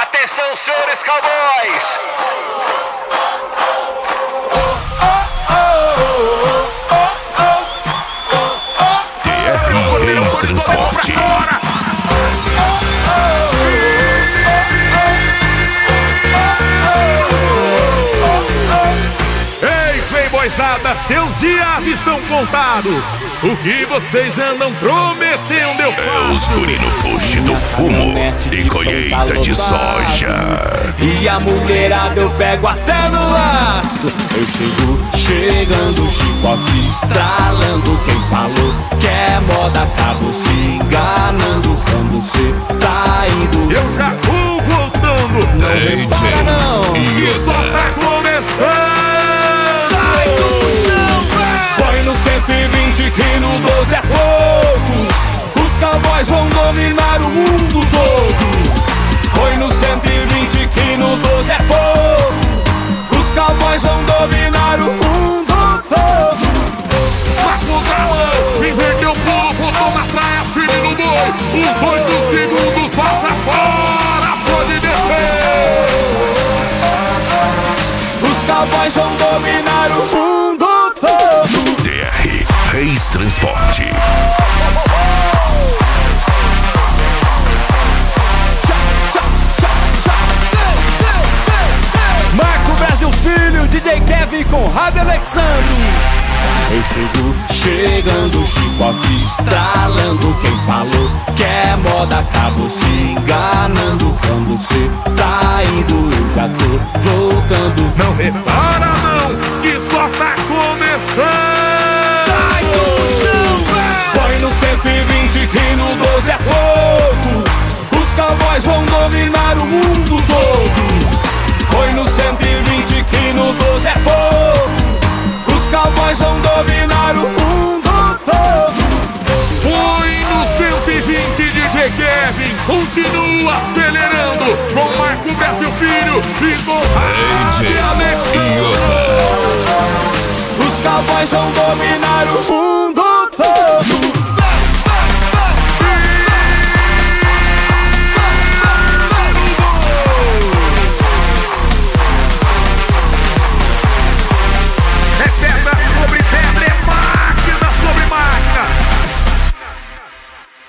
Atenção, senhores cowboys! TR Transporte. Moisada, seus dias estão contados. O que vocês andam prometendo eu faço. É os guri no push do fumo e colheita de soja. E a mulherada eu pego até no laço. Eu chegando, chicote estralando. Quem falou que é moda acabou se enganando. Quando cê tá indo, eu já vou voltando. Não repara não, e só tá começando. Põe no 120 que no 12 é pouco. Os cowboys vão dominar o mundo todo. Põe no 120 que no 12 é pouco. Os cowboys vão dominar o mundo todo. Marco Galão, inverteu o pulo, botou na praia, firme no boi. Os 8 segundos passa fora, pode descer. Os cowboys vão dominar o mundo todo. TR Reis Transporte. Marco Brasil Filho, DJ Kevin Conrado Alexandro. Eu chegando, chicote estralando. Quem falou que é moda acabou se enganando. Quando cê tá indo, eu já tô voltando. Não repara não, que só tá começando. Sai do chão, põe no 120 que no 12 é pouco. Os cowboys vão dominar o mundo todo. Põe no 120 que no 12 é pouco. Os cowboys vão dominar o mundo todo. Põe no 120, DJ Kevin, continua acelerando com Marco Brasil Filho e com Conrado Alexandre. Os cowboys vão dominar o mundo.